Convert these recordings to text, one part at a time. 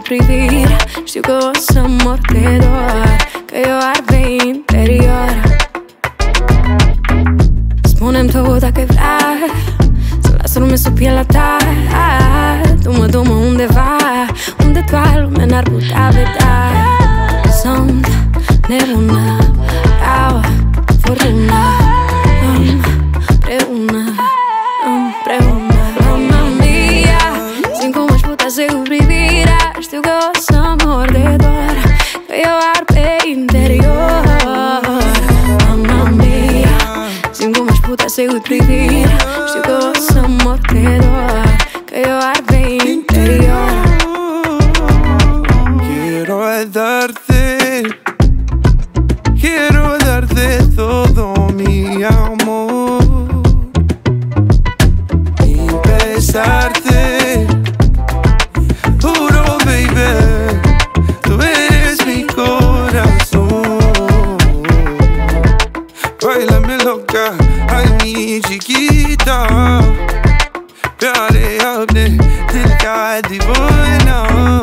privire. Știu că o să mor de dor, că eu arde interior. Spune-mi tu dacă vrei să las lume sub pielea ta. Du-mă undeva unde doar lumea n-ar putea vedea. Sunt nebună, au furtună, împreună. Mamma mia, simt cum aș putea să cu privirea. Știu că o să mor de dor, că eu ard pe interior. Mamma mia, simt cum aș putea să cu privirea. Știu că o să mor de dor, că eu ard pe interior. Quiero darte todo mi amor y besarte puro, baby. Tú eres mi corazón. Báilame loca, ay mi chiquita. प्यारे अपने दिल का दीवाना.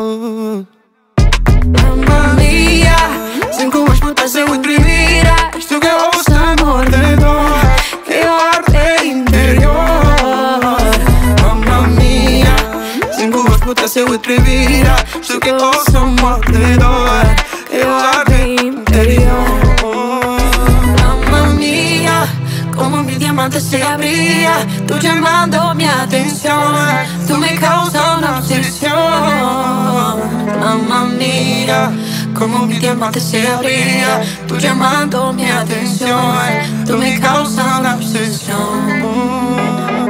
Mamma mia, simt cum aș putea să uit privirea. Știu că o să mor de dor, că eu ard pe interior. Mamma mia, simt cum aș putea să uit privirea. Știu că o să mor de dor, că eu ard pe interior. Mamma mia, como mi diamante se abría, tú llamando mi atención, tú me causas una obsesión. Mamma mia, como mi diamante se abría, tú llamando mi atención, tú me causas una obsesión.